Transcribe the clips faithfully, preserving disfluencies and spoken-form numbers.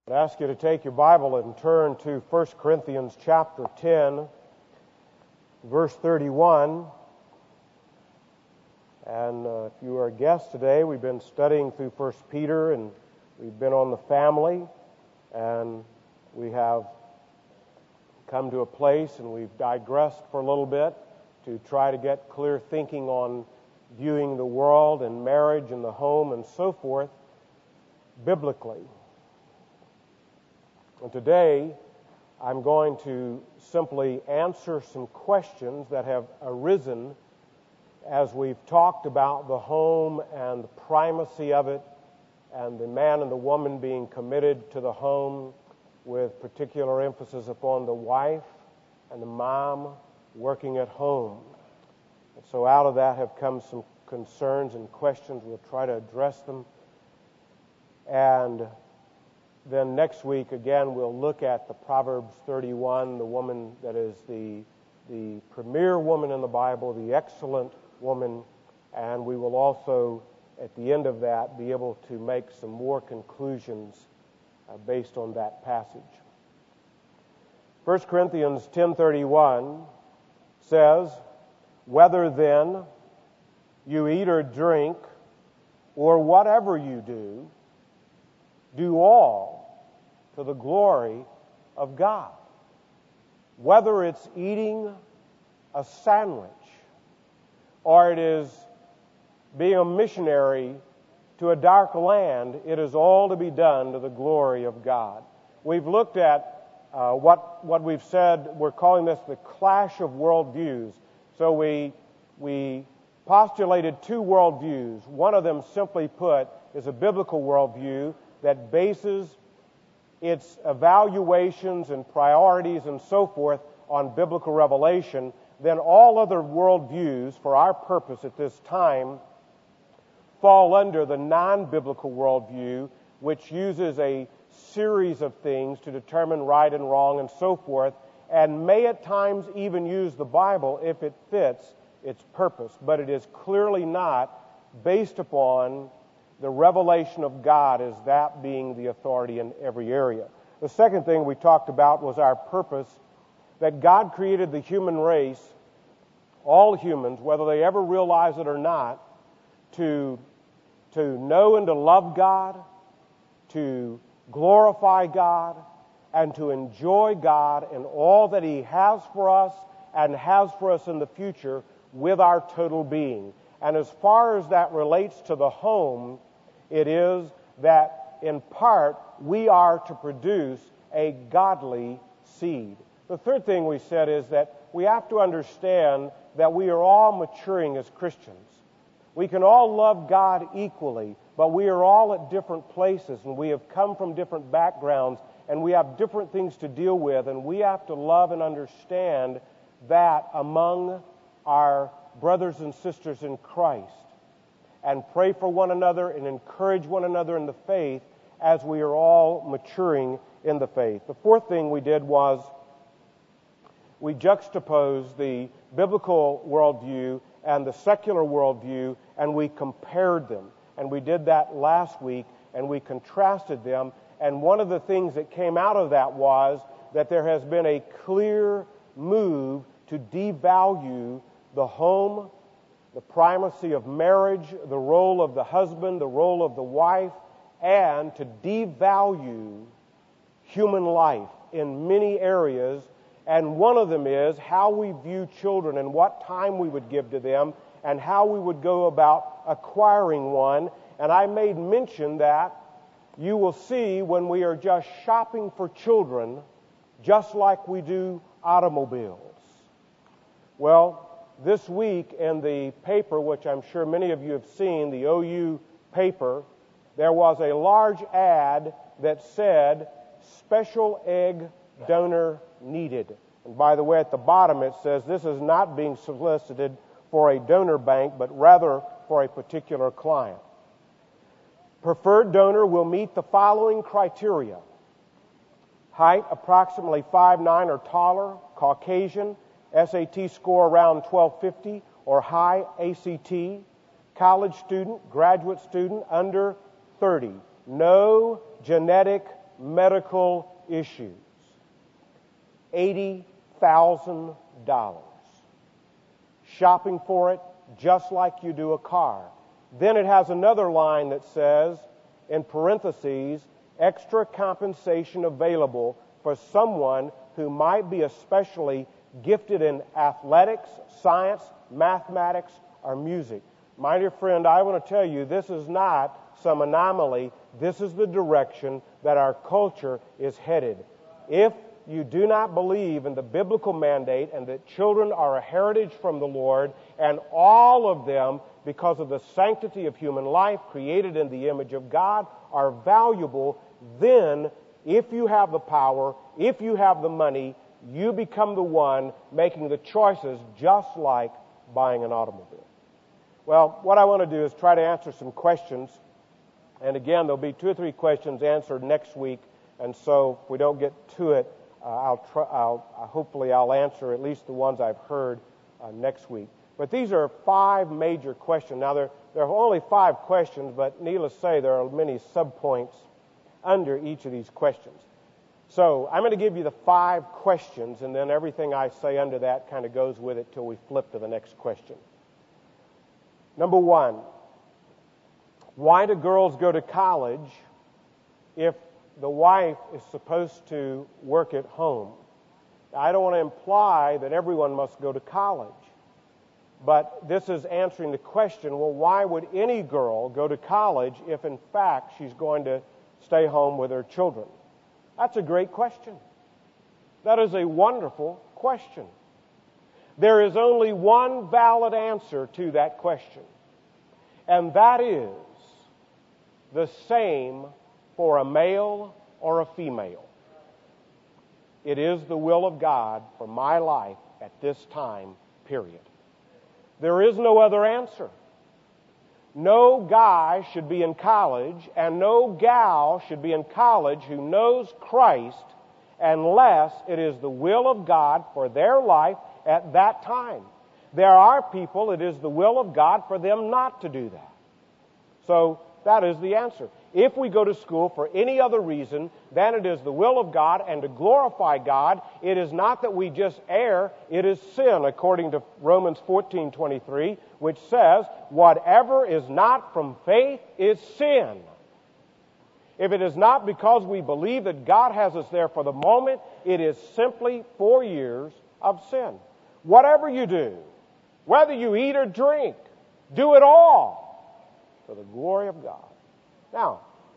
I'd ask you to take your Bible and turn to First Corinthians chapter ten, verse thirty-one. And uh, if you are a guest today, we've been studying through First Peter, and we've been on the family, and we have come to a place, and we've digressed for a little bit to try to get clear thinking on viewing the world and marriage and the home and so forth biblically. And today, I'm going to simply answer some questions that have arisen as we've talked about the home and the primacy of it, and the man and the woman being committed to the home, with particular emphasis upon the wife and the mom working at home. And so out of that have come some concerns and questions. We'll try to address them. And then next week, again, we'll look at the Proverbs thirty-one, the woman that is the, the premier woman in the Bible, the excellent woman, and we will also, at the end of that, be able to make some more conclusions uh, based on that passage. First Corinthians ten thirty-one says, "Whether then you eat or drink, or whatever you do, do all to the glory of God." Whether it's eating a sandwich, or it is being a missionary to a dark land, it is all to be done to the glory of God. We've looked at uh, what what we've said. We're calling this the clash of worldviews. So we we postulated two worldviews. One of them, simply put, is a biblical worldview that bases its evaluations and priorities and so forth on biblical revelation. Then all other worldviews, for our purpose at this time, fall under the non-biblical worldview, which uses a series of things to determine right and wrong and so forth, and may at times even use the Bible if it fits its purpose. But it is clearly not based upon the revelation of God as that being the authority in every area. The second thing we talked about was our purpose, that God created the human race, all humans, whether they ever realize it or not, to, to know and to love God, to glorify God, and to enjoy God and all that He has for us and has for us in the future with our total being. And as far as that relates to the home, it is that in part we are to produce a godly seed. The third thing we said is that we have to understand that we are all maturing as Christians. We can all love God equally, but we are all at different places, and we have come from different backgrounds, and we have different things to deal with, and we have to love and understand that among our brothers and sisters in Christ, and pray for one another and encourage one another in the faith as we are all maturing in the faith. The fourth thing we did was we juxtaposed the biblical worldview and the secular worldview, and we compared them. And we did that last week, and we contrasted them. And one of the things that came out of that was that there has been a clear move to devalue the home, the primacy of marriage, the role of the husband, the role of the wife, and to devalue human life in many areas. And one of them is how we view children and what time we would give to them and how we would go about acquiring one. And I made mention that you will see when we are just shopping for children, just like we do automobiles. Well, this week in the paper, which I'm sure many of you have seen, the O U paper, there was a large ad that said, "Special egg donor needed." And by the way, at the bottom it says this is not being solicited for a donor bank, but rather for a particular client. Preferred donor will meet the following criteria: height approximately five nine or taller, Caucasian, S A T score around twelve fifty or high A C T, college student, graduate student, under thirty. No genetic medical issues. eighty thousand dollars. Shopping for it just like you do a car. Then it has another line that says, in parentheses, extra compensation available for someone who might be especially gifted in athletics, science, mathematics, or music. My dear friend, I want to tell you, this is not some anomaly. This is the direction that our culture is headed. If you do not believe in the biblical mandate and that children are a heritage from the Lord, and all of them, because of the sanctity of human life created in the image of God, are valuable, then if you have the power, if you have the money, you become the one making the choices, just like buying an automobile. Well, what I want to do is try to answer some questions. And again, there'll be two or three questions answered next week. And so if we don't get to it, uh, I'll, try, I'll uh, hopefully I'll answer at least the ones I've heard uh, next week. But these are five major questions. Now, there, there are only five questions, but needless to say, there are many subpoints under each of these questions. So I'm going to give you the five questions, and then everything I say under that kind of goes with it till we flip to the next question. Number one, why do girls go to college if the wife is supposed to work at home? Now, I don't want to imply that everyone must go to college, but this is answering the question, well, why would any girl go to college if in fact she's going to stay home with her children? That's a great question. That is a wonderful question. There is only one valid answer to that question, and that is the same for a male or a female. It is the will of God for my life at this time, period. There is no other answer. No guy should be in college, and no gal should be in college who knows Christ unless it is the will of God for their life at that time. There are people, it is the will of God for them not to do that. So that is the answer. If we go to school for any other reason than it is the will of God and to glorify God, it is not that we just err, it is sin, according to Romans fourteen twenty-three, which says, whatever is not from faith is sin. If it is not because we believe that God has us there for the moment, it is simply four years of sin. Whatever you do, whether you eat or drink, do it all for the glory of God. Now,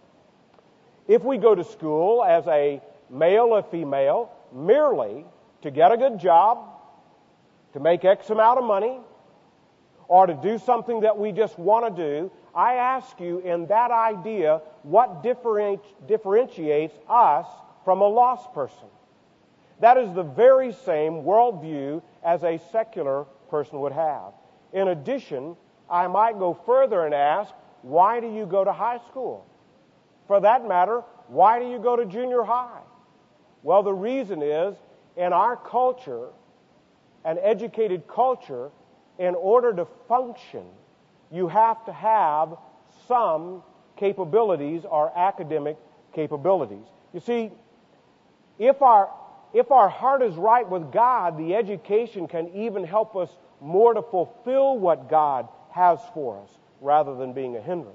if we go to school as a male or female merely to get a good job, to make X amount of money, or to do something that we just want to do, I ask you, in that idea, what differenti- differentiates us from a lost person? That is the very same worldview as a secular person would have. In addition, I might go further and ask, why do you go to high school? For that matter, why do you go to junior high? Well, the reason is, in our culture, an educated culture, in order to function, you have to have some capabilities or academic capabilities. You see, if our if our heart is right with God, the education can even help us more to fulfill what God has for us, rather than being a hindrance.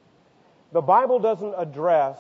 The Bible doesn't address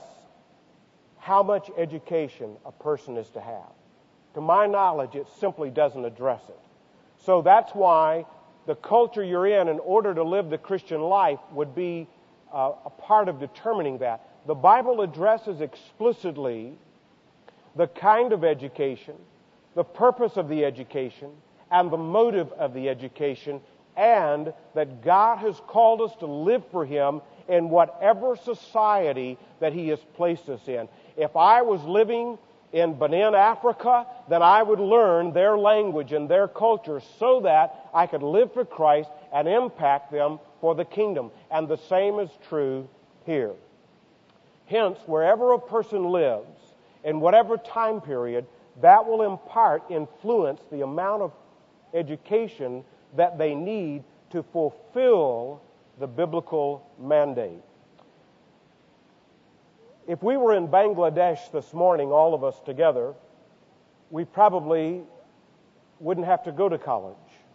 how much education a person is to have. To my knowledge, it simply doesn't address it. So that's why the culture you're in, in order to live the Christian life, would be uh, a part of determining that. The Bible addresses explicitly the kind of education, the purpose of the education, and the motive of the education, and that God has called us to live for Him in whatever society that He has placed us in. If I was living in Benin, Africa, then I would learn their language and their culture so that I could live for Christ and impact them for the kingdom. And the same is true here. Hence, wherever a person lives, in whatever time period, that will impart, influence the amount of education that they need to fulfill the biblical mandate. If we were in Bangladesh this morning, all of us together, we probably wouldn't have to go to college.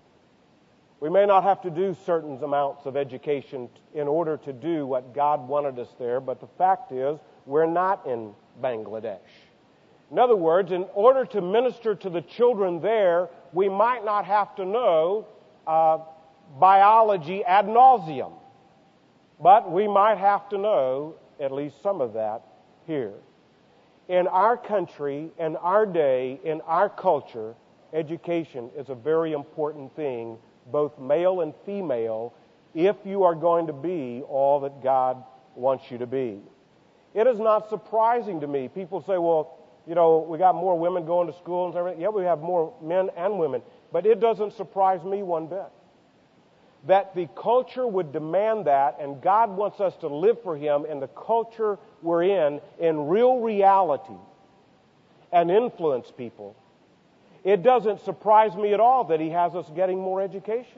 We may not have to do certain amounts of education in order to do what God wanted us there, but the fact is, we're not in Bangladesh. In other words, in order to minister to the children there, we might not have to know uh, biology ad nauseum, but we might have to know at least some of that here. In our country, in our day, in our culture, education is a very important thing, both male and female, if you are going to be all that God wants you to be. It is not surprising to me. People say, well, you know, we got more women going to school and everything. Yeah, we have more men and women. But it doesn't surprise me one bit that the culture would demand that, and God wants us to live for Him in the culture we're in, in real reality, and influence people. It doesn't surprise me at all that He has us getting more education.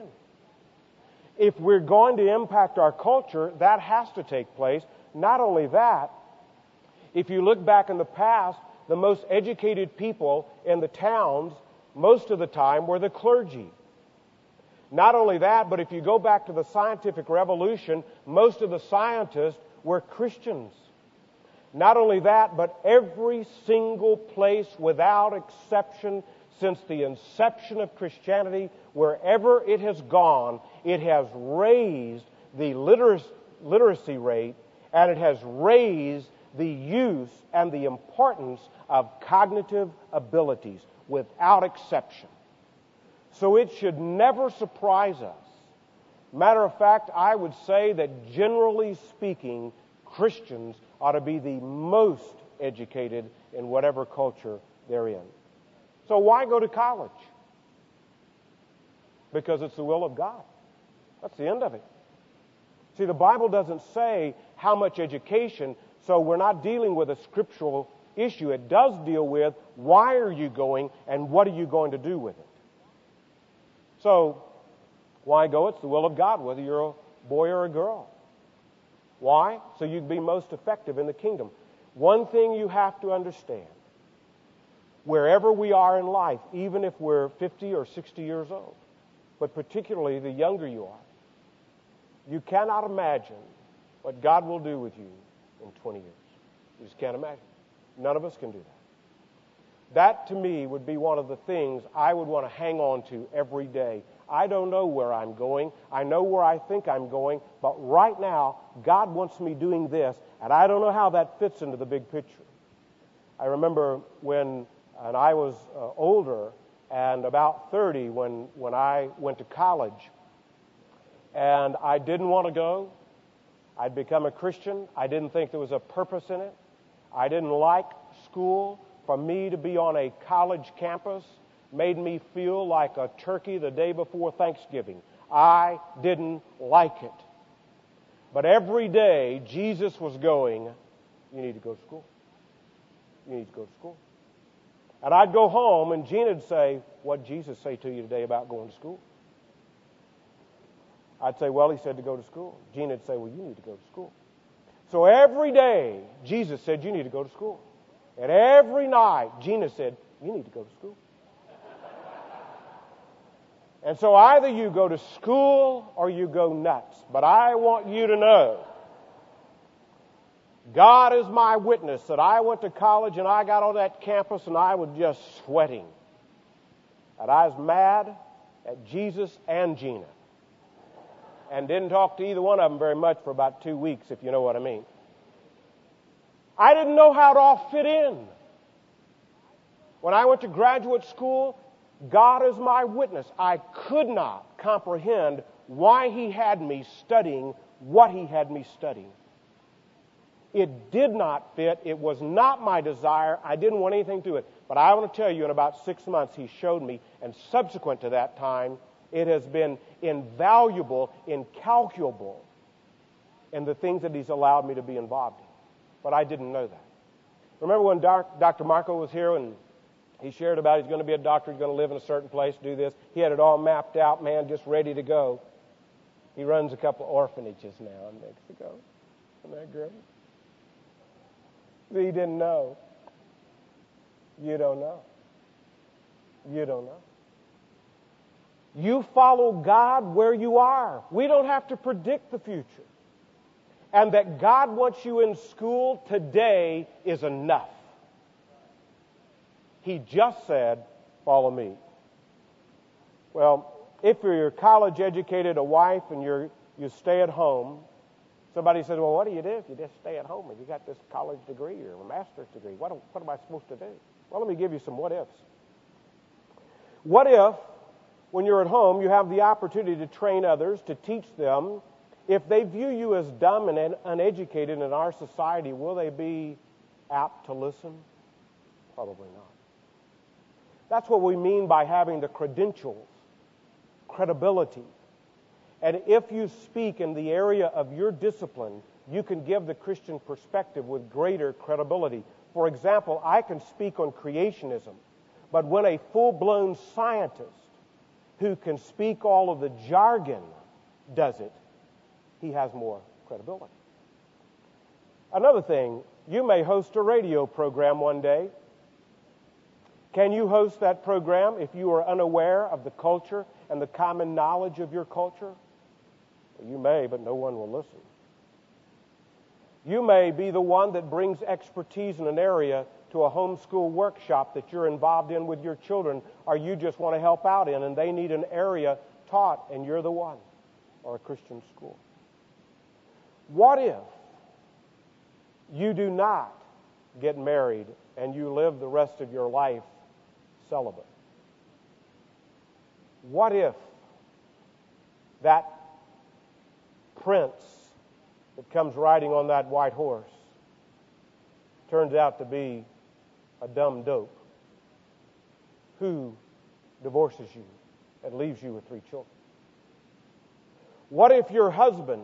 If we're going to impact our culture, that has to take place. Not only that, if you look back in the past, the most educated people in the towns, most of the time, were the clergy. Not only that, but if you go back to the scientific revolution, most of the scientists were Christians. Not only that, but every single place without exception since the inception of Christianity, wherever it has gone, it has raised the liter- literacy rate, and it has raised the use and the importance of cognitive abilities without exception. So it should never surprise us. Matter of fact, I would say that generally speaking, Christians ought to be the most educated in whatever culture they're in. So why go to college? Because it's the will of God. That's the end of it. See, the Bible doesn't say how much education, so we're not dealing with a scriptural issue. It does deal with why are you going and what are you going to do with it. So, why go? It's the will of God, whether you're a boy or a girl. Why? So you can be most effective in the kingdom. One thing you have to understand, wherever we are in life, even if we're fifty or sixty years old, but particularly the younger you are, you cannot imagine what God will do with you in twenty years. You just can't imagine. None of us can do that. That, to me, would be one of the things I would want to hang on to every day. I don't know where I'm going. I know where I think I'm going. But right now, God wants me doing this, and I don't know how that fits into the big picture. I remember when and I was uh, older, and about thirty, when, when I went to college, and I didn't want to go. I'd become a Christian. I didn't think there was a purpose in it. I didn't like school. For me to be on a college campus made me feel like a turkey the day before Thanksgiving. I didn't like it. But every day, Jesus was going, you need to go to school. You need to go to school. And I'd go home, and Gena'd say, what'd Jesus say to you today about going to school? I'd say, well, he said to go to school. Gena'd say, well, you need to go to school. So every day, Jesus said, you need to go to school. And every night, Gina said, you need to go to school. And so either you go to school or you go nuts. But I want you to know, God is my witness that I went to college and I got on that campus and I was just sweating. And I was mad at Jesus and Gina. And didn't talk to either one of them very much for about two weeks, if you know what I mean. I didn't know how it all fit in. When I went to graduate school, God is my witness. I could not comprehend why He had me studying what He had me studying. It did not fit. It was not my desire. I didn't want anything to do it. But I want to tell you, in about six months, He showed me, and subsequent to that time, it has been invaluable, incalculable in the things that He's allowed me to be involved in. But I didn't know that. Remember when Doctor Marco was here and he shared about he's going to be a doctor, he's going to live in a certain place, do this. He had it all mapped out, man, just ready to go. He runs a couple of orphanages now in Mexico. Isn't that great? He didn't know. You don't know. You don't know. You follow God where you are. We don't have to predict the future. And that God wants you in school today is enough. He just said, follow me. Well, if you're college educated, a wife, and you're you stay at home, somebody says, well, what do you do if you just stay at home and you got this college degree or a master's degree? What, what am I supposed to do? Well, let me give you some what ifs. What if, when you're at home, you have the opportunity to train others, to teach them? If they view you as dumb and uneducated in our society, will they be apt to listen? Probably not. That's what we mean by having the credentials, credibility. And if you speak in the area of your discipline, you can give the Christian perspective with greater credibility. For example, I can speak on creationism, but when a full-blown scientist who can speak all of the jargon does it, he has more credibility. Another thing, you may host a radio program one day. Can you host that program if you are unaware of the culture and the common knowledge of your culture? Well, you may, but no one will listen. You may be the one that brings expertise in an area to a homeschool workshop that you're involved in with your children, or you just want to help out in, and they need an area taught, and you're the one, or a Christian school. What if you do not get married and you live the rest of your life celibate? What if that prince that comes riding on that white horse turns out to be a dumb dope who divorces you and leaves you with three children? What if your husband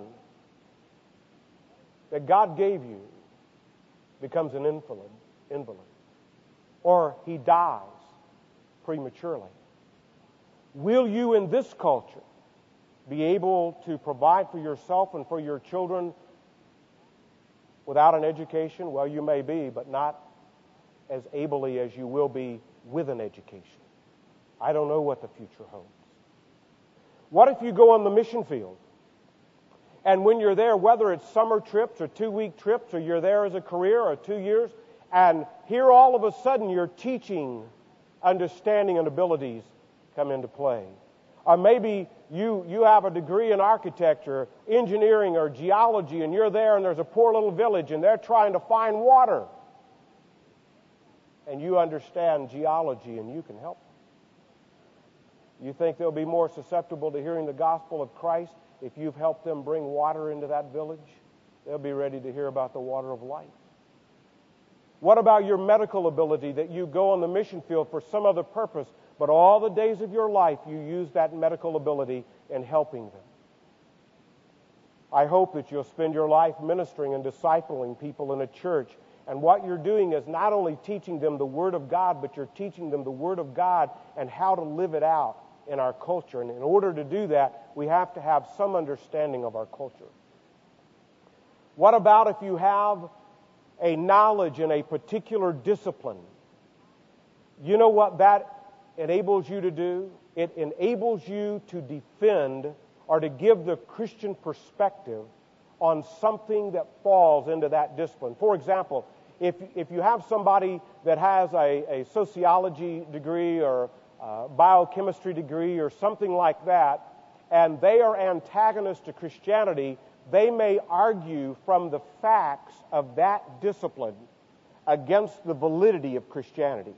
that God gave you becomes an invalid, invalid, or he dies prematurely? Will you in this culture be able to provide for yourself and for your children without an education? Well, you may be, but not as ably as you will be with an education. I don't know what the future holds. What if you go on the mission field? And when you're there, whether it's summer trips or two-week trips, or you're there as a career or two years, and here all of a sudden your teaching understanding and abilities come into play. Or maybe you, you have a degree in architecture, engineering, or geology, and you're there and there's a poor little village and they're trying to find water. And you understand geology and you can help them. You think they'll be more susceptible to hearing the gospel of Christ if you've helped them bring water into that village? They'll be ready to hear about the water of life. What about your medical ability, that you go on the mission field for some other purpose, but all the days of your life you use that medical ability in helping them? I hope that you'll spend your life ministering and discipling people in a church, and what you're doing is not only teaching them the Word of God, but you're teaching them the Word of God and how to live it out in our culture. And in order to do that, we have to have some understanding of our culture. What about if you have a knowledge in a particular discipline? You know what that enables you to do? It enables you to defend or to give the Christian perspective on something that falls into that discipline. For example, if if you have somebody that has a, a sociology degree or a biochemistry degree or something like that, and they are antagonists to Christianity, they may argue from the facts of that discipline against the validity of Christianity.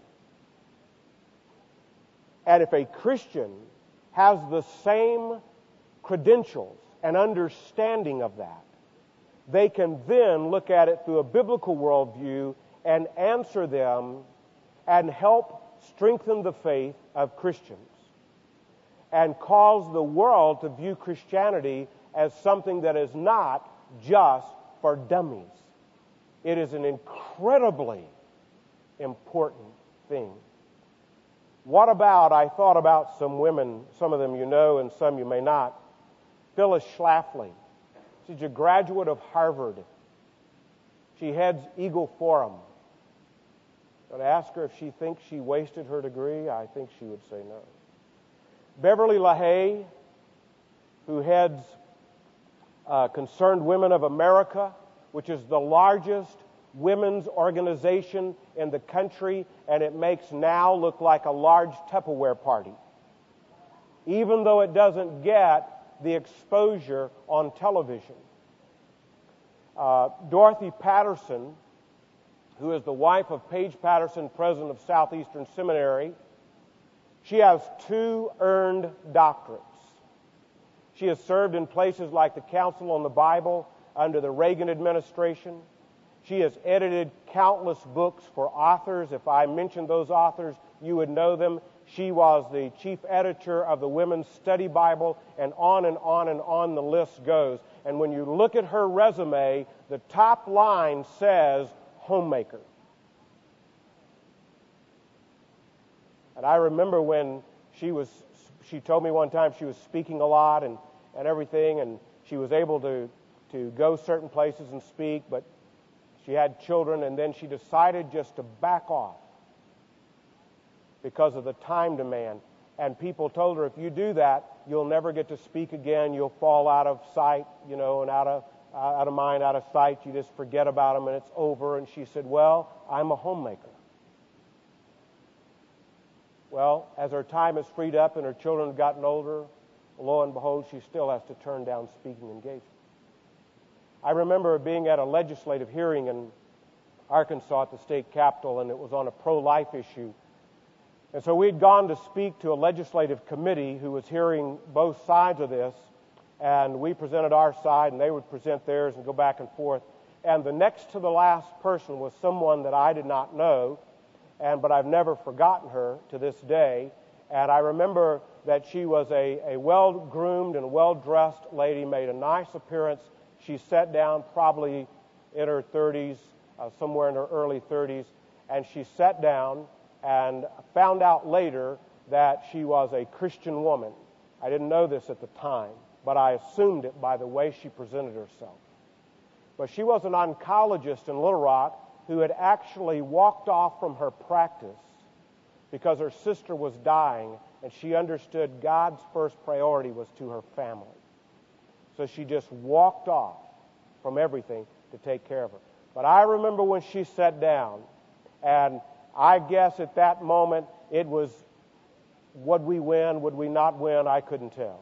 And if a Christian has the same credentials and understanding of that, they can then look at it through a biblical worldview and answer them and help strengthen the faith of Christians and cause the world to view Christianity as something that is not just for dummies. It is an incredibly important thing. What about, I thought about some women, some of them you know and some you may not. Phyllis Schlafly. She's a graduate of Harvard. She heads Eagle Forum. But ask her if she thinks she wasted her degree, I think she would say no. Beverly LaHaye, who heads uh, Concerned Women of America, which is the largest women's organization in the country, and it makes now look like a large Tupperware party, even though it doesn't get the exposure on television. Uh, Dorothy Patterson, who is the wife of Paige Patterson, president of Southeastern Seminary, she has two earned doctorates. She has served in places like the Council on the Bible under the Reagan administration. She has edited countless books for authors. If I mentioned those authors, you would know them. She was the chief editor of the Women's Study Bible, and on and on and on the list goes. And when you look at her resume, the top line says homemaker. And I remember when she was, she told me one time she was speaking a lot and, and everything, and she was able to, to go certain places and speak, but she had children, and then she decided just to back off because of the time demand. And people told her, if you do that, you'll never get to speak again. You'll fall out of sight, you know, and out of uh, out of mind, out of sight. You just forget about them, and it's over. And she said, well, I'm a homemaker. Well, as her time has freed up and her children have gotten older, lo and behold, she still has to turn down speaking engagements. I remember being at a legislative hearing in Arkansas at the state capitol, and it was on a pro-life issue. And so we'd gone to speak to a legislative committee who was hearing both sides of this, and we presented our side, and they would present theirs and go back and forth. And the next to the last person was someone that I did not know, and but I've never forgotten her to this day. And I remember that she was a, a well-groomed and well-dressed lady, made a nice appearance. She sat down probably in her thirties, uh, somewhere in her early thirties, and she sat down and found out later that she was a Christian woman. I didn't know this at the time, but I assumed it by the way she presented herself. But she was an oncologist in Little Rock who had actually walked off from her practice because her sister was dying, and she understood God's first priority was to her family. So she just walked off from everything to take care of her. But I remember when she sat down, and I guess at that moment it was, would we win, would we not win, I couldn't tell.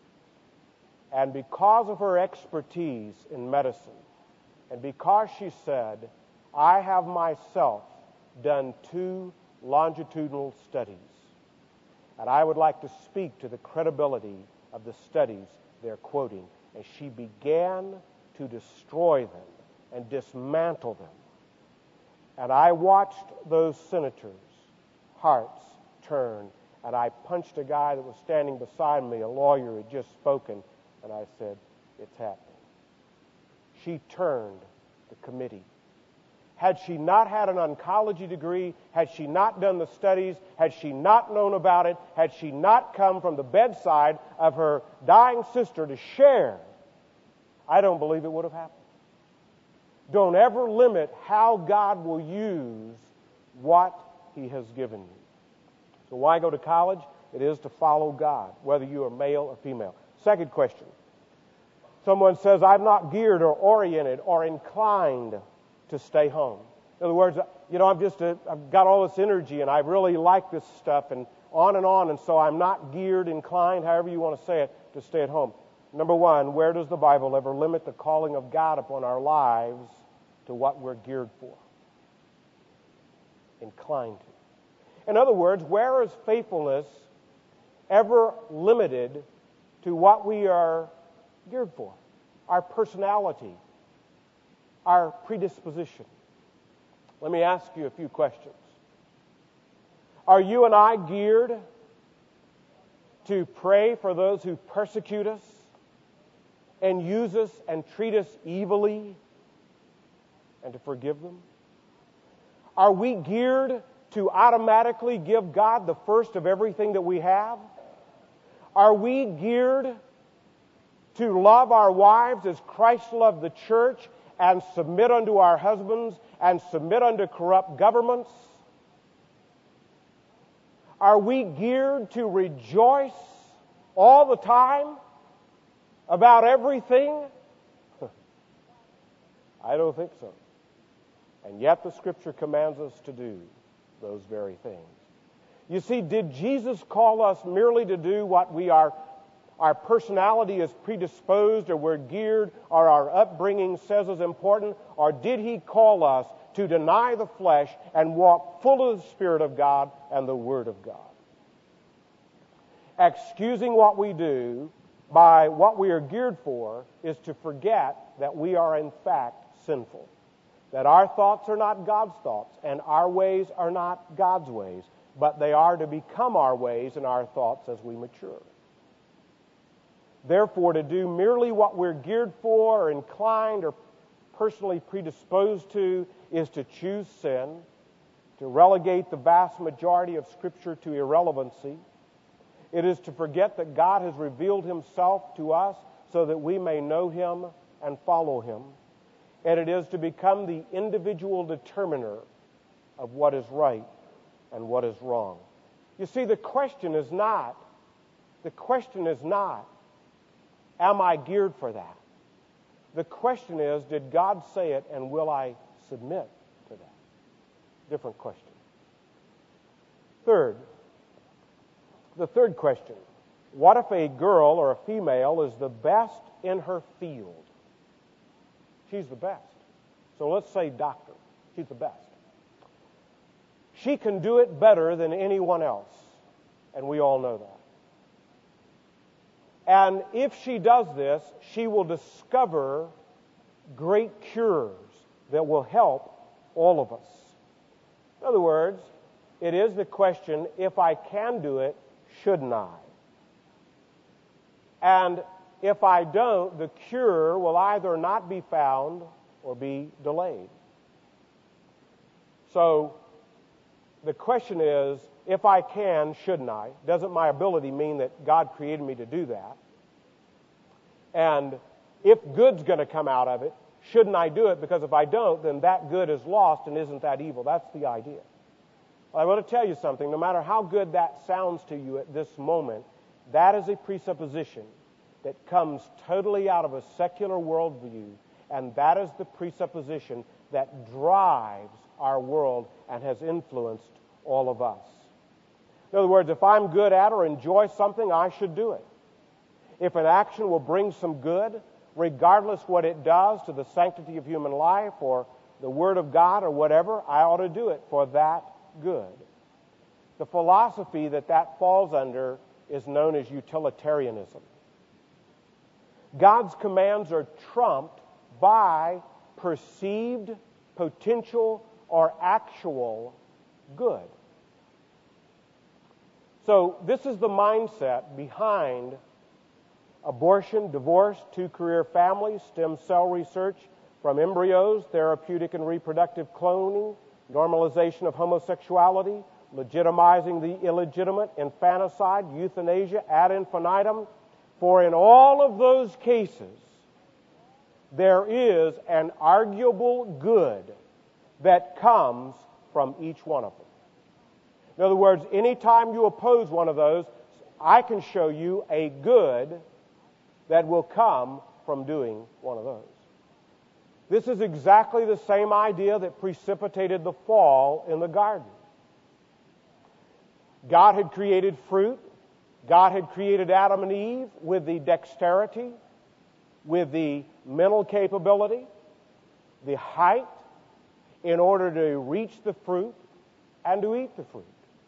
And because of her expertise in medicine, and because she said, I have myself done two longitudinal studies, and I would like to speak to the credibility of the studies they're quoting. And she began to destroy them and dismantle them. And I watched those senators' hearts turn, and I punched a guy that was standing beside me, a lawyer who had just spoken, and I said, it's happening. She turned the committee. Had she not had an oncology degree, had she not done the studies, had she not known about it, had she not come from the bedside of her dying sister to share, I don't believe it would have happened. Don't ever limit how God will use what He has given you. So why go to college? It is to follow God, whether you are male or female. Second question. Someone says, I'm not geared or oriented or inclined to stay home. In other words, you know, I'm just a, I've got all this energy and I really like this stuff and on and on, and so I'm not geared, inclined, however you want to say it, to stay at home. Number one, where does the Bible ever limit the calling of God upon our lives to what we're geared for? Inclined to. In other words, where is faithfulness ever limited to what we are geared for? Our personality, our predisposition. Let me ask you a few questions. Are you and I geared to pray for those who persecute us and use us and treat us evilly and to forgive them? Are we geared to automatically give God the first of everything that we have? Are we geared to love our wives as Christ loved the church and submit unto our husbands and submit unto corrupt governments? Are we geared to rejoice all the time about everything? I don't think so. And yet the Scripture commands us to do those very things. You see, did Jesus call us merely to do what we are, our personality is predisposed or we're geared or our upbringing says is important? Or did He call us to deny the flesh and walk full of the Spirit of God and the Word of God? Excusing what we do by what we are geared for is to forget that we are in fact sinful. That our thoughts are not God's thoughts and our ways are not God's ways, but they are to become our ways and our thoughts as we mature. Therefore, to do merely what we're geared for or inclined or personally predisposed to is to choose sin, to relegate the vast majority of Scripture to irrelevancy. It is to forget that God has revealed Himself to us so that we may know Him and follow Him. And it is to become the individual determiner of what is right and what is wrong. You see, the question is not, the question is not, am I geared for that? The question is, did God say it and will I submit to that? Different question. Third, the third question, what if a girl or a female is the best in her field? She's the best. So let's say doctor. She's the best. She can do it better than anyone else, and we all know that. And if she does this, she will discover great cures that will help all of us. In other words, it is the question, if I can do it, shouldn't I? And if I don't, the cure will either not be found or be delayed. So the question is, if I can, shouldn't I? Doesn't my ability mean that God created me to do that? And if good's going to come out of it, shouldn't I do it? Because if I don't, then that good is lost, and isn't that evil? That's the idea. Well, I want to tell you something. No matter how good that sounds to you at this moment, that is a presupposition that comes totally out of a secular worldview, and that is the presupposition that drives our world and has influenced all of us. In other words, if I'm good at or enjoy something, I should do it. If an action will bring some good, regardless what it does to the sanctity of human life or the Word of God or whatever, I ought to do it for that good. The philosophy that that falls under is known as utilitarianism. God's commands are trumped by perceived, potential, or actual good. So this is the mindset behind abortion, divorce, two-career families, stem cell research from embryos, therapeutic and reproductive cloning, normalization of homosexuality, legitimizing the illegitimate, infanticide, euthanasia, ad infinitum. For in all of those cases, there is an arguable good that comes from each one of them. In other words, anytime you oppose one of those, I can show you a good that will come from doing one of those. This is exactly the same idea that precipitated the fall in the garden. God had created fruit. God had created Adam and Eve with the dexterity, with the mental capability, the height, in order to reach the fruit and to eat the fruit.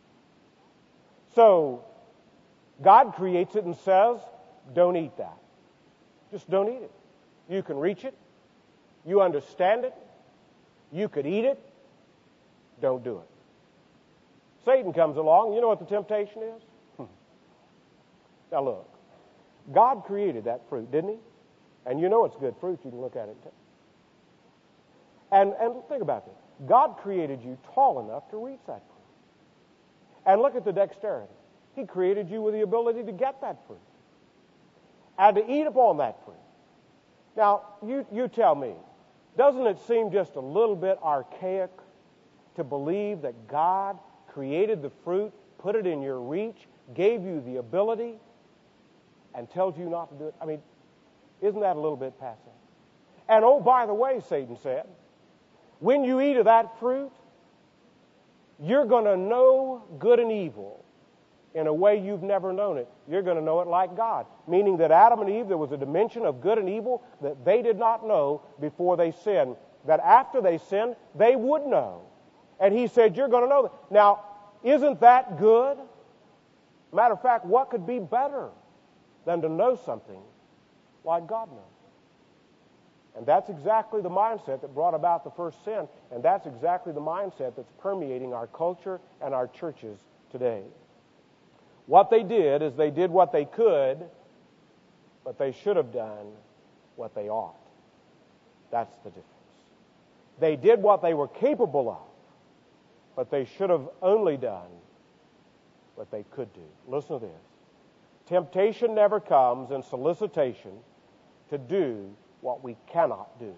So, God creates it and says, don't eat that. Just don't eat it. You can reach it. You understand it. You could eat it. Don't do it. Satan comes along. You know what the temptation is? Now look, God created that fruit, didn't He? And you know it's good fruit. You can look at it and tell. And, and think about this. God created you tall enough to reach that fruit. And look at the dexterity. He created you with the ability to get that fruit and to eat upon that fruit. Now, you, you tell me, Doesn't it seem just a little bit archaic to believe that God created the fruit, put it in your reach, gave you the ability, and tells you not to do it? I mean, isn't that a little bit passe? And oh, by the way, Satan said, when you eat of that fruit, you're going to know good and evil in a way you've never known it. You're going to know it like God. Meaning that Adam and Eve, there was a dimension of good and evil that they did not know before they sinned. That after they sinned, they would know. And he said, you're going to know that. Now, isn't that good? Matter of fact, what could be better than to know something like God knows? And that's exactly the mindset that brought about the first sin. And that's exactly the mindset that's permeating our culture and our churches today. What they did is they did what they could, but they should have done what they ought. That's the difference. They did what they were capable of, but they should have only done what they could do. Listen to this. Temptation never comes in solicitation to do what we cannot do.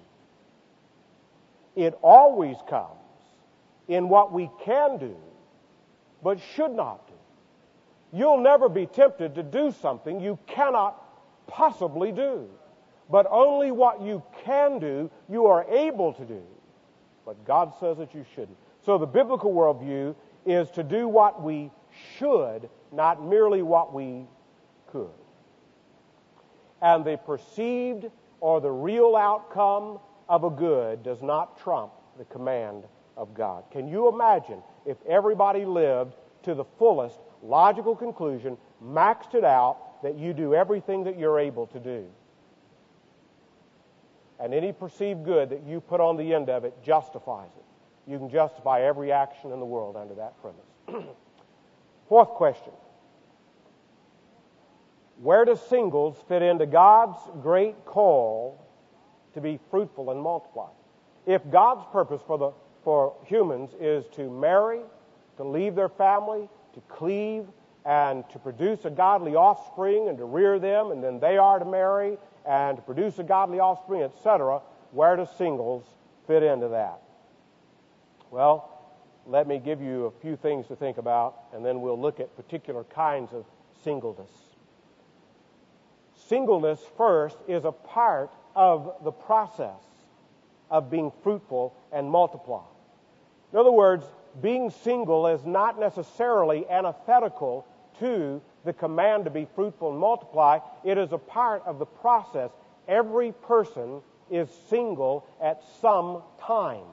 It always comes in what we can do, but should not do. You'll never be tempted to do something you cannot possibly do. But only what you can do, you are able to do. But God says that you shouldn't. So the biblical worldview is to do what we should, not merely what we could. And the perceived or the real outcome of a good does not trump the command of God. Can you imagine if everybody lived to the fullest logical conclusion, maxed it out, that you do everything that you're able to do? And any perceived good that you put on the end of it justifies it. You can justify every action in the world under that premise. Fourth question. Where do singles fit into God's great call to be fruitful and multiply? If God's purpose for the for humans is to marry, to leave their family, to cleave, and to produce a godly offspring and to rear them, and then they are to marry and to produce a godly offspring, et cetera, where do singles fit into that? Well, let me give you a few things to think about, and then we'll look at particular kinds of singleness. Singleness, first, is a part of the process of being fruitful and multiply. In other words, being single is not necessarily antithetical to the command to be fruitful and multiply. It is a part of the process. Every person is single at some time.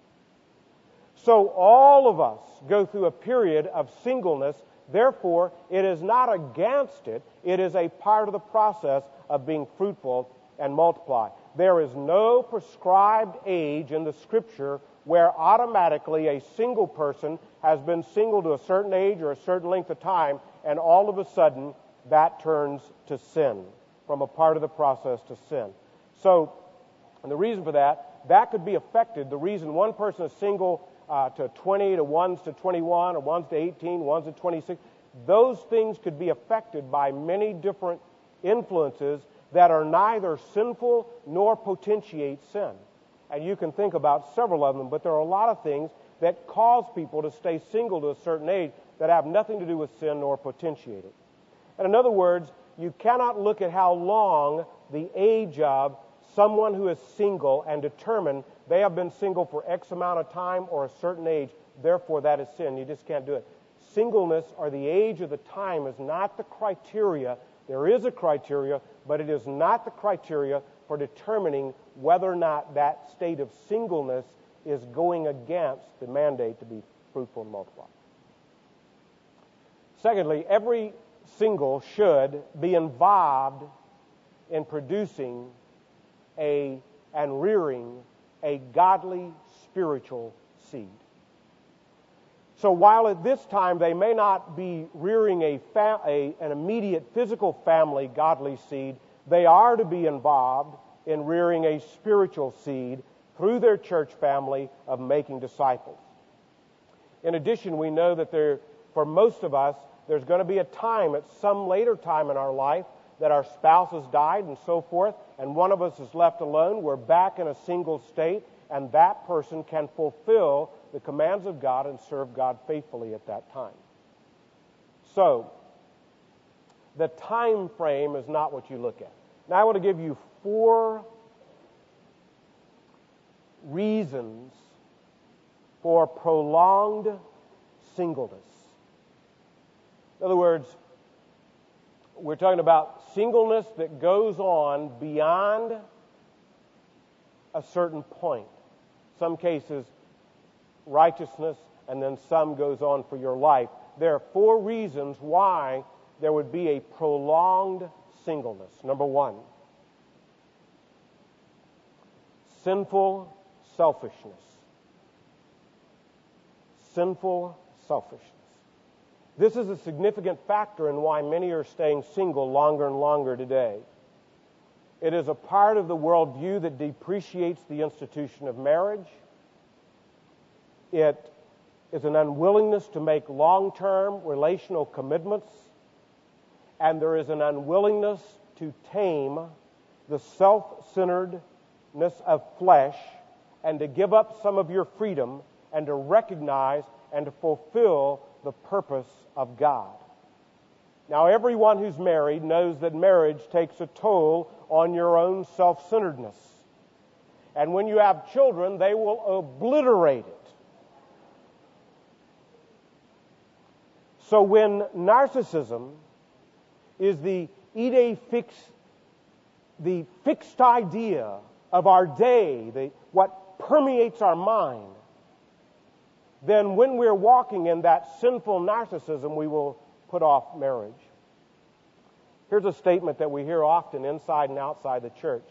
So all of us go through a period of singleness. Therefore, it is not against it. It is a part of the process of being fruitful and multiply. There is no prescribed age in the Scripture where automatically a single person has been single to a certain age or a certain length of time, and all of a sudden that turns to sin, from a part of the process to sin. So, and the reason for that, that could be affected. The reason one person is single uh, to twenty, to one's to twenty-one, or one's to eighteen, one's to twenty-six, those things could be affected by many different influences that are neither sinful nor potentiate sin. And you can think about several of them, but there are a lot of things that cause people to stay single to a certain age that have nothing to do with sin nor potentiate it. And in other words, you cannot look at how long the age of someone who is single and determine they have been single for X amount of time or a certain age, therefore that is sin. You just can't do it. Singleness or the age of the time is not the criteria. There is a criteria, but it is not the criteria for determining whether or not that state of singleness is going against the mandate to be fruitful and multiply. Secondly, every single should be involved in producing a and rearing a godly spiritual seed. So while at this time they may not be rearing a, fa- a an immediate physical family godly seed, they are to be involved in rearing a spiritual seed through their church family of making disciples. In addition, we know that there, for most of us, there's going to be a time at some later time in our life that our spouse has died and so forth, and one of us is left alone, we're back in a single state, and that person can fulfill the commands of God and serve God faithfully at that time. So, the time frame is not what you look at. Now I want to give you four reasons for prolonged singleness. In other words, we're talking about singleness that goes on beyond a certain point. Some cases, righteousness, and then some goes on for your life. There are four reasons why there would be a prolonged singleness. Number one, sinful selfishness. Sinful selfishness. This is a significant factor in why many are staying single longer and longer today. It is a part of the worldview that depreciates the institution of marriage. It is an unwillingness to make long-term relational commitments, and there is an unwillingness to tame the self-centeredness of flesh and to give up some of your freedom and to recognize and to fulfill the purpose of God. Now, everyone who's married knows that marriage takes a toll on your own self-centeredness. And when you have children, they will obliterate it. So when narcissism is the idée fixe, the fixed idea of our day, the, what permeates our mind, then when we're walking in that sinful narcissism, we will put off marriage. Here's a statement that we hear often inside and outside the church.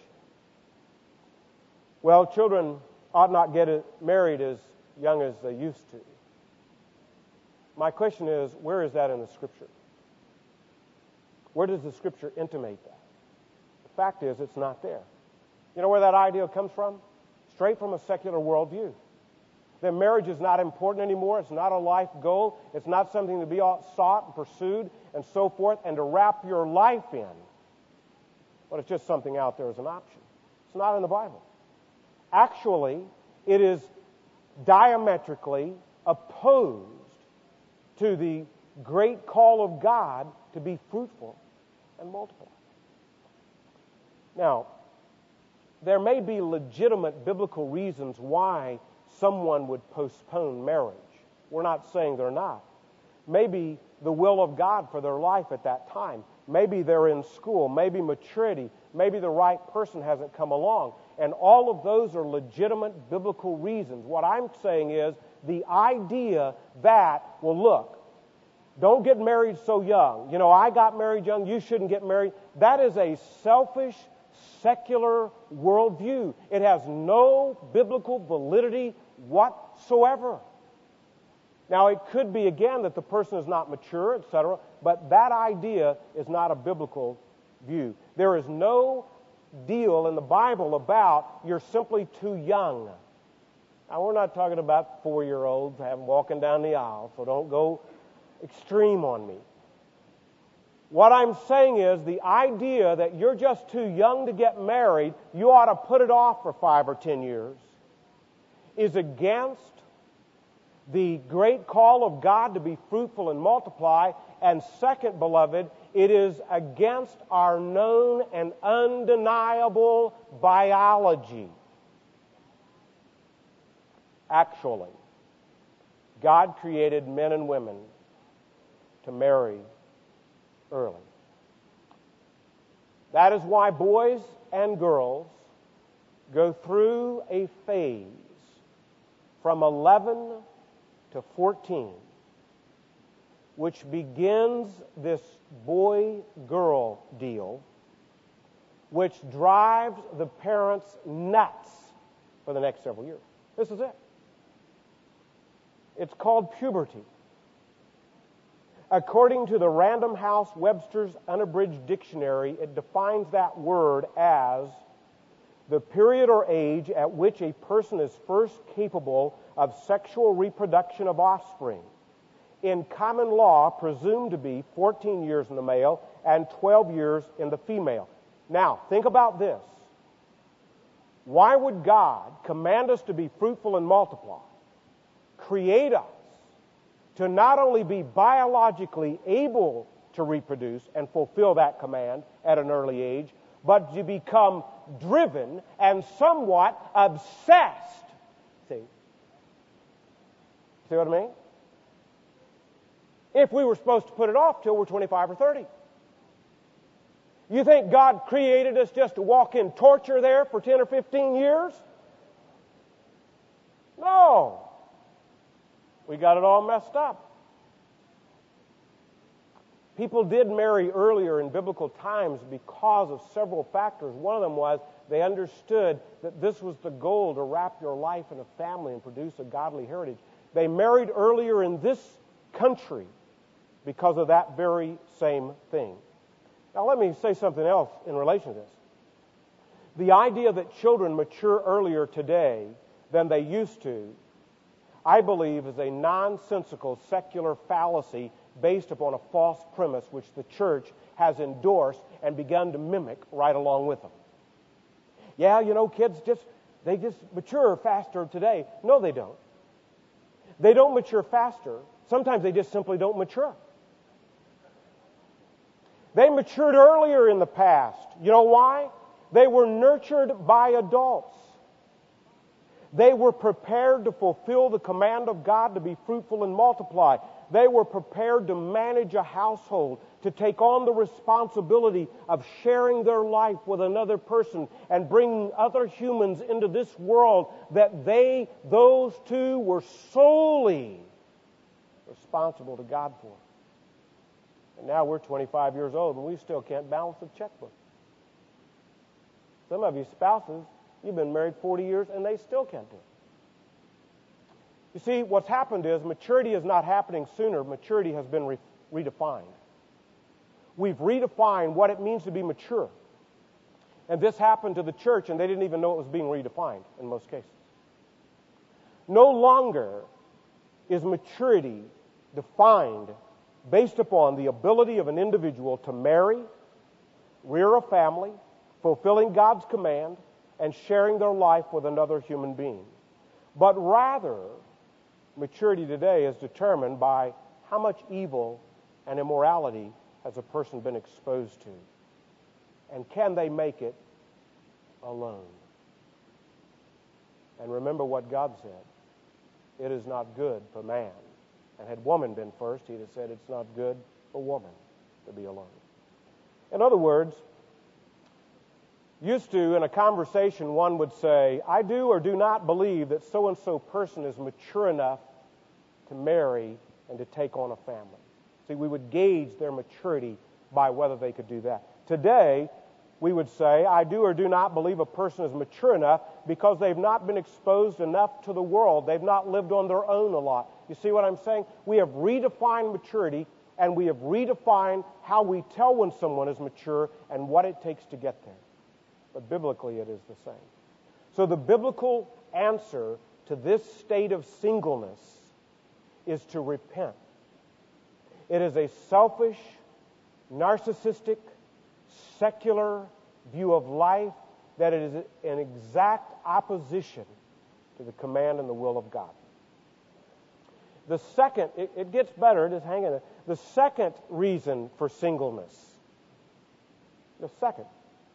Well, children ought not get married as young as they used to. My question is, where is that in the Scripture? Where does the Scripture intimate that? The fact is, it's not there. You know where that idea comes from? Straight from a secular worldview. That marriage is not important anymore. It's not a life goal. It's not something to be sought and pursued and so forth and to wrap your life in. But it's just something out there as an option. It's not in the Bible. Actually, it is diametrically opposed to the great call of God to be fruitful and multiply. Now, there may be legitimate biblical reasons why someone would postpone marriage. We're not saying they're not. Maybe the will of God for their life at that time. Maybe they're in school. Maybe maturity. Maybe the right person hasn't come along. And all of those are legitimate biblical reasons. What I'm saying is the idea that, well, look, don't get married so young. You know, I got married young, you shouldn't get married. That is a selfish, secular worldview. It has no biblical validity whatsoever. Now, it could be, again, that the person is not mature, et cetera, but that idea is not a biblical view. There is no deal in the Bible about you're simply too young. Now, we're not talking about four-year-olds walking down the aisle, so don't go extreme on me. What I'm saying is the idea that you're just too young to get married, you ought to put it off for five or ten years, is against the great call of God to be fruitful and multiply. And second, beloved, it is against our known and undeniable biology. Actually, God created men and women to marry early. That is why boys and girls go through a phase from eleven to fourteen, which begins this boy-girl deal, which drives the parents nuts for the next several years. This is it. It's called puberty. According to the Random House Webster's Unabridged Dictionary, it defines that word as the period or age at which a person is first capable of sexual reproduction of offspring. in common law presumed to be fourteen years in the male and twelve years in the female. Now, think about this. Why would God command us to be fruitful and multiply, create us to not only be biologically able to reproduce and fulfill that command at an early age, but to become driven and somewhat obsessed? See? See what I mean? If we were supposed to put it off till we're twenty-five or thirty. You think God created us just to walk in torture there for ten or fifteen years? No. We got it all messed up. People did marry earlier in biblical times because of several factors. One of them was they understood that this was the goal, to wrap your life in a family and produce a godly heritage. They married earlier in this country because of that very same thing. Now let me say something else in relation to this. The idea that children mature earlier today than they used to, I believe, is a nonsensical secular fallacy based upon a false premise which the church has endorsed and begun to mimic right along with them. Yeah, you know, kids just, they just mature faster today. No, they don't. They don't mature faster. Sometimes they just simply don't mature. They matured earlier in the past. You know why? They were nurtured by adults. They were prepared to fulfill the command of God to be fruitful and multiply. They were prepared to manage a household, to take on the responsibility of sharing their life with another person and bringing other humans into this world that they, those two, were solely responsible to God for. And now we're twenty-five years old and we still can't balance a checkbook. Some of you spouses, you've been married forty years and they still can't do it. You see, what's happened is maturity is not happening sooner. Maturity has been re- redefined. We've redefined what it means to be mature. And this happened to the church and they didn't even know it was being redefined in most cases. No longer is maturity defined based upon the ability of an individual to marry, rear a family, fulfilling God's command, and sharing their life with another human being. But rather, maturity today is determined by how much evil and immorality has a person been exposed to, and can they make it alone? And remember what God said. It is not good for man. And had woman been first, he'd have said it's not good for woman to be alone. In other words, used to, in a conversation, one would say, I do or do not believe that so-and-so person is mature enough to marry and to take on a family. See, we would gauge their maturity by whether they could do that. Today, we would say, I do or do not believe a person is mature enough because they've not been exposed enough to the world. They've not lived on their own a lot. You see what I'm saying? We have redefined maturity, and we have redefined how we tell when someone is mature and what it takes to get there. But biblically, it is the same. So the biblical answer to this state of singleness is to repent. It is a selfish, narcissistic, secular view of life that is an exact opposition to the command and the will of God. The second, it, it gets better, just hang in there. The second reason for singleness, the second,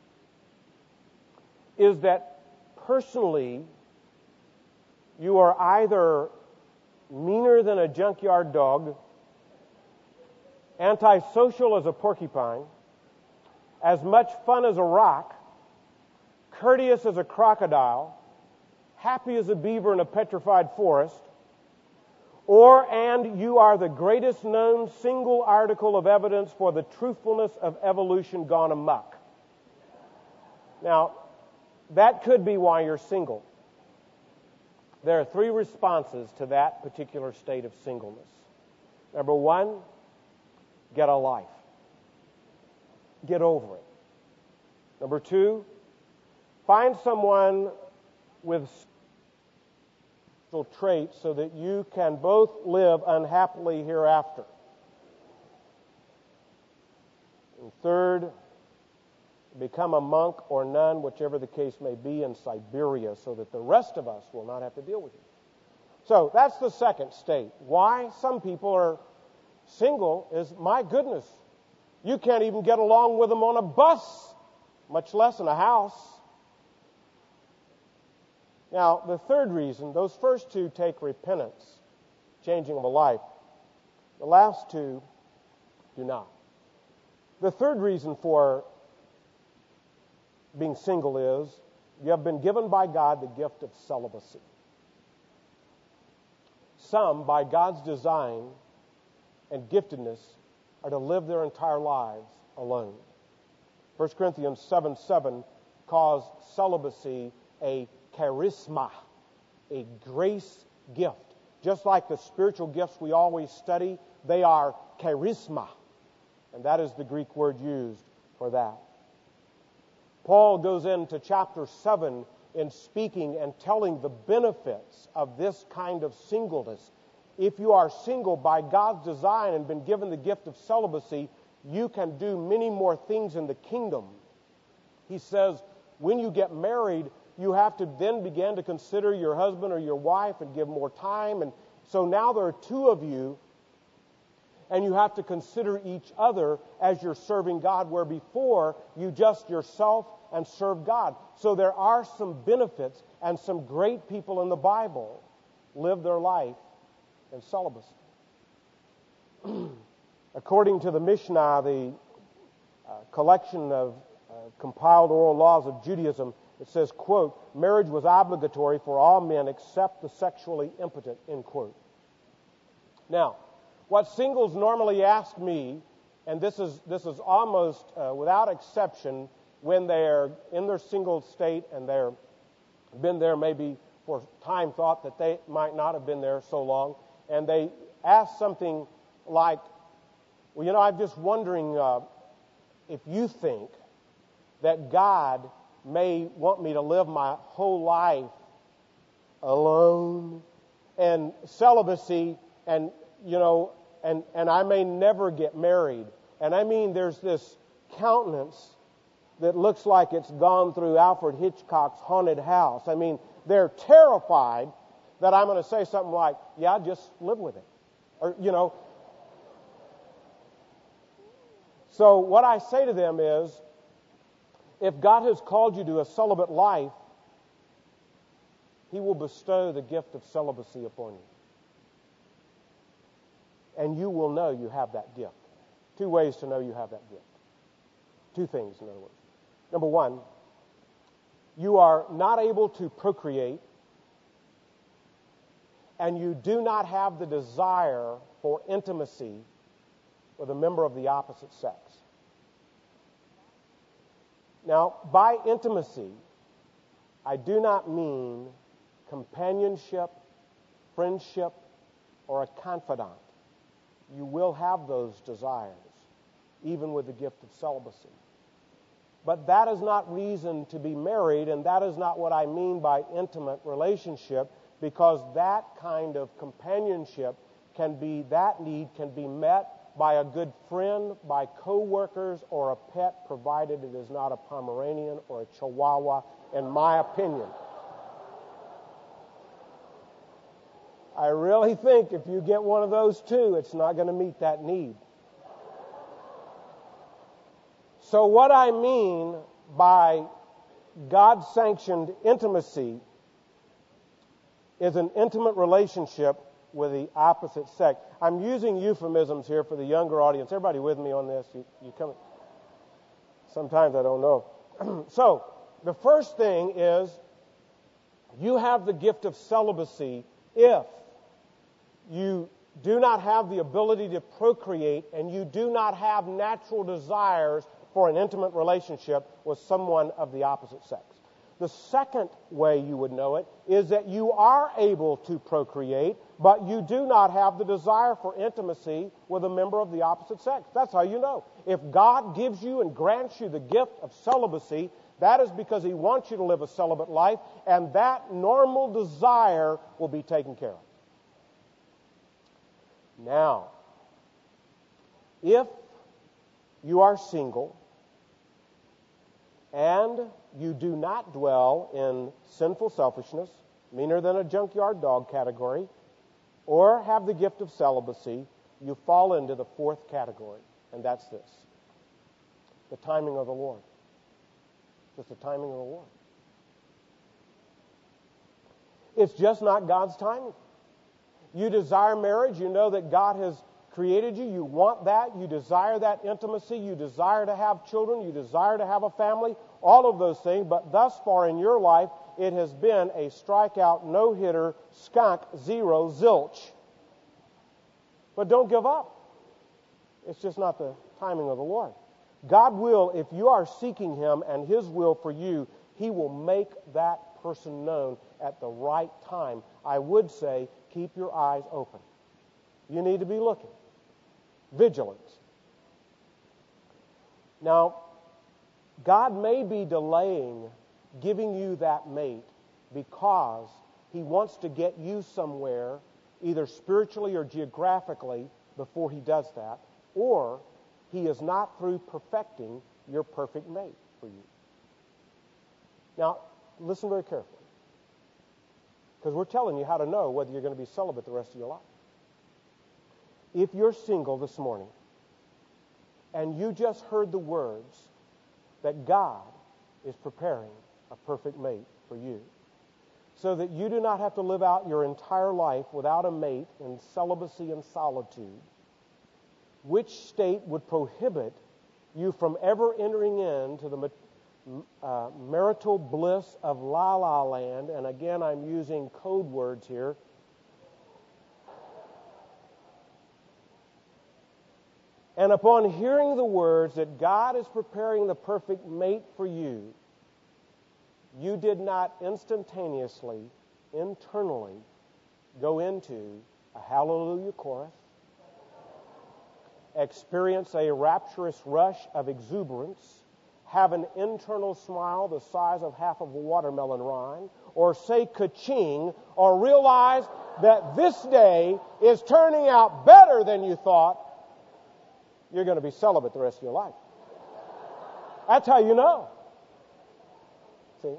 is that personally you are either meaner than a junkyard dog, antisocial as a porcupine, as much fun as a rock, courteous as a crocodile, happy as a beaver in a petrified forest, or and you are the greatest known single article of evidence for the truthfulness of evolution gone amok. Now, that could be why you're single. There are three responses to that particular state of singleness. Number one, get a life. Get over it. Number two, find someone with traits so that you can both live unhappily hereafter. And third, become a monk or nun, whichever the case may be, in Siberia, so that the rest of us will not have to deal with you. So that's the second state. Why some people are single is, my goodness, you can't even get along with them on a bus, much less in a house. Now, the third reason, those first two take repentance, changing of a life. The last two do not. The third reason for being single is you have been given by God the gift of celibacy. Some, by God's design and giftedness, are to live their entire lives alone. First Corinthians seven seven calls celibacy a charisma, a grace gift. Just like the spiritual gifts we always study, they are charisma. And that is the Greek word used for that. Paul goes into chapter seven in speaking and telling the benefits of this kind of singleness. If you are single by God's design and been given the gift of celibacy, you can do many more things in the kingdom. He says, when you get married, you have to then begin to consider your husband or your wife and give more time. And so now there are two of you, and you have to consider each other as you're serving God, where before you just yourself and serve God. So there are some benefits, and some great people in the Bible live their life in celibacy. According to the Mishnah, the uh, collection of uh, compiled oral laws of Judaism, it says, quote, marriage was obligatory for all men except the sexually impotent, end quote. Now, what singles normally ask me, and this is this is almost uh, without exception, when they're in their single state and they're been there maybe for time thought that they might not have been there so long, and they ask something like, well, you know, I'm just wondering uh, if you think that God may want me to live my whole life alone and celibacy, and, you know, and, and I may never get married. And I mean, there's this countenance that looks like it's gone through Alfred Hitchcock's Haunted House. I mean, they're terrified that I'm going to say something like, yeah, just live with it. Or, you know. So what I say to them is, if God has called you to a celibate life, He will bestow the gift of celibacy upon you. And you will know you have that gift. Two ways to know you have that gift. Two things, in other words. Number one, you are not able to procreate, and you do not have the desire for intimacy with a member of the opposite sex. Now, by intimacy, I do not mean companionship, friendship, or a confidant. You will have those desires, even with the gift of celibacy. But that is not reason to be married, and that is not what I mean by intimate relationship, because that kind of companionship can be, that need can be met by a good friend, by co-workers, or a pet, provided it is not a Pomeranian or a Chihuahua, in my opinion. I really think if you get one of those two, it's not going to meet that need. So what I mean by God-sanctioned intimacy is an intimate relationship with the opposite sex. I'm using euphemisms here for the younger audience. Everybody with me on this? You, you come. Sometimes I don't know. So the first thing is you have the gift of celibacy if you do not have the ability to procreate and you do not have natural desires for an intimate relationship with someone of the opposite sex. The second way you would know it is that you are able to procreate, but you do not have the desire for intimacy with a member of the opposite sex. That's how you know. If God gives you and grants you the gift of celibacy, That is because He wants you to live a celibate life, and that normal desire will be taken care of. Now, if you are single and you do not dwell in sinful selfishness, meaner than a junkyard dog category, or have the gift of celibacy, you fall into the fourth category, and that's this: the timing of the Lord. Just the timing of the Lord. It's just not God's timing. You desire marriage. You know that God has created you. You want that. You desire that intimacy. You desire to have children. You desire to have a family. All of those things. But thus far in your life, it has been a strikeout, no-hitter, skunk, zero, zilch. But don't give up. It's just not the timing of the Lord. God will, if you are seeking Him and His will for you, He will make that person known at the right time. I would say, keep your eyes open. You need to be looking. Vigilance. Now, God may be delaying giving you that mate because He wants to get you somewhere, either spiritually or geographically, before He does that, or He is not through perfecting your perfect mate for you. Now, listen very carefully, because we're telling you how to know whether you're going to be celibate the rest of your life. If you're single this morning and you just heard the words that God is preparing a perfect mate for you, so that you do not have to live out your entire life without a mate in celibacy and solitude, which state would prohibit you from ever entering into the uh, marital bliss of La La Land? And again, I'm using code words here. And upon hearing the words that God is preparing the perfect mate for you, you did not instantaneously, internally, go into a hallelujah chorus, experience a rapturous rush of exuberance, have an internal smile the size of half of a watermelon rind, or say ka-ching, or realize that this day is turning out better than you thought, you're going to be celibate the rest of your life. That's how you know. See?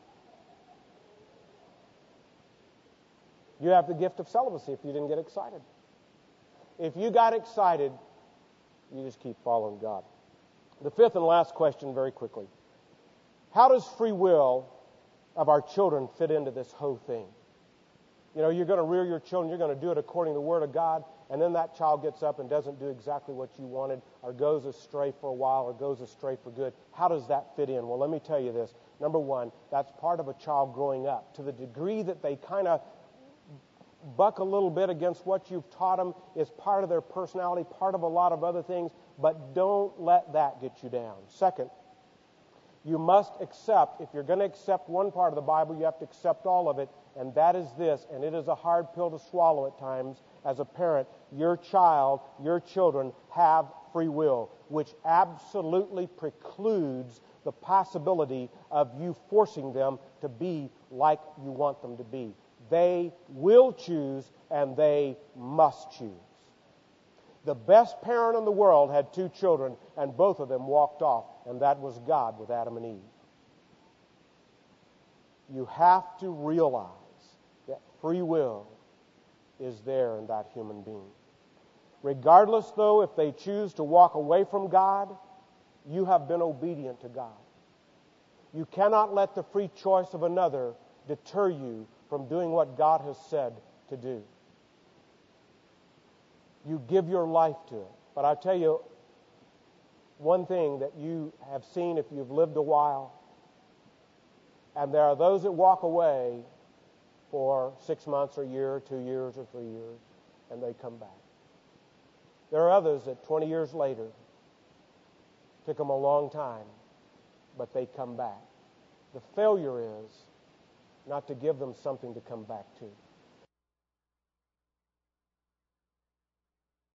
You have the gift of celibacy if you didn't get excited. If you got excited, you just keep following God. The fifth and last question, very quickly. How does free will of our children fit into this whole thing? You know, you're going to rear your children, you're going to do it according to the Word of God, and then that child gets up and doesn't do exactly what you wanted, or goes astray for a while, or goes astray for good. How does that fit in? Well, let me tell you this. Number one, that's part of a child growing up. To the degree that they kind of buck a little bit against what you've taught them is part of their personality, part of a lot of other things, but don't let that get you down. Second, you must accept, if you're going to accept one part of the Bible, you have to accept all of it, and that is this, and it is a hard pill to swallow at times as a parent. Your child, your children have free will, which absolutely precludes the possibility of you forcing them to be like you want them to be. They will choose, and they must choose. The best parent in the world had two children, and both of them walked off, and that was God with Adam and Eve. You have to realize that free will is there in that human being. Regardless, though, if they choose to walk away from God, you have been obedient to God. You cannot let the free choice of another deter you from doing what God has said to do. You give your life to it. But I'll tell you one thing that you have seen if you've lived a while, and there are those that walk away for six months or a year or two years or three years, and they come back. There are others that twenty years later, took them a long time, but they come back. The failure is not to give them something to come back to.